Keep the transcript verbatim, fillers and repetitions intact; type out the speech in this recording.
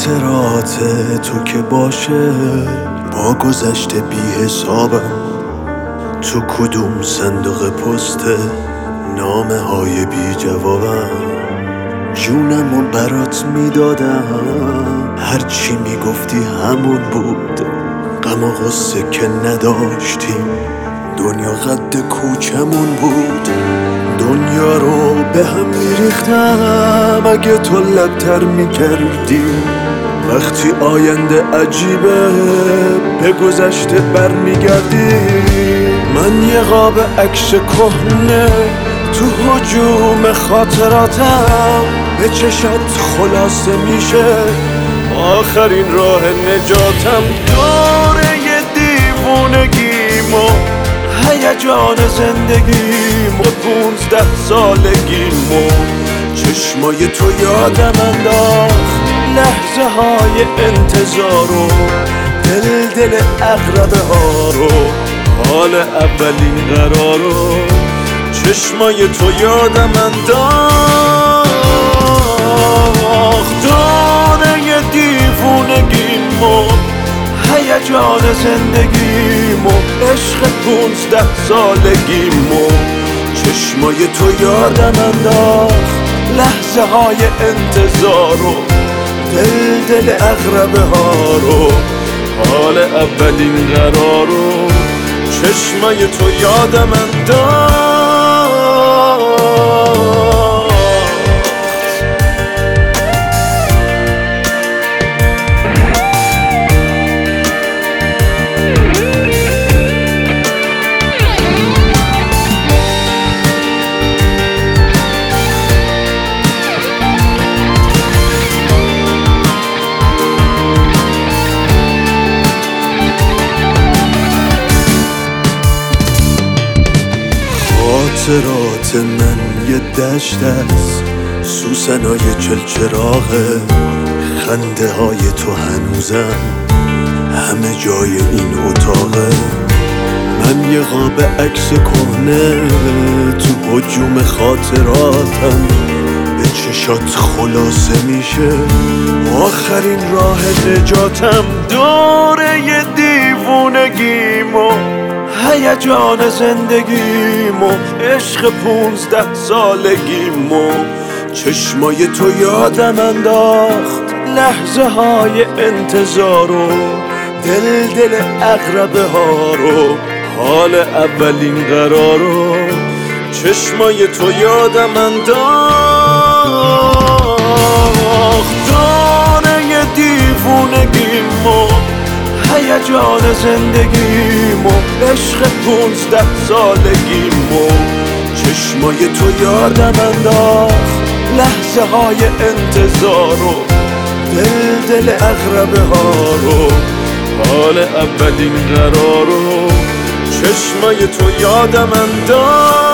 خاطرات تو که باشه با گذشته بی حسابم، تو کدوم صندوق پست نامه های بی جوابم، جونمو برات میدادم، هرچی میگفتی همون بود، غم و غصه که نداشتیم، دنیا قد کوچمون بود، دنیا رو به هم میریختم اگه تو لبتر میکردی، وقتی آینده عجیبه به گذشته برمیگردی، من یه قاب عکس کهنه تو هجوم خاطراتم، به چشات خلاصه میشه آخرین راه نجاتم، دوره دیوونگیمو هیجان زندگیمو پونزده سالگیمو چشمای تو یادم انداخت، لحظه های انتظارو، دل دل اقربه ها رو، حال اولین قرارو، چشمای تو یادم انداخت، دوره دیوونگیمو هیجان زندگیمو عشق پونزده سالگیمو چشمای تو یادم انداخت، لحظه های انتظارو، دل دل اقربه ها رو، حال اولین قرارو، چشمای تو یادم انداخت. خاطرات من یه دشت است، سوسنای چلچراغه، خنده های تو هنوزم همه جای این اتاقه، من یه قاب عکس کهنه تو هجوم خاطراتم، به چشات خلاصه میشه آخرین راه نجاتم، دوره دیوونگیمو هیجان زندگیمو عشق پونزده سالگیمو چشمای تو یادم انداخت، لحظه های انتظارو، دل دل اقربه ها رو، حال اولین قرارو، چشمای تو یادم انداخت، دوره دیوونگیمو هیجان زندگیمو عشق پونزده سالگیمو چشمای تو یادم انداخت، لحظه های انتظارو، دل دل اقربه ها رو، حال اولین قرارو، چشمای تو یادم انداخت.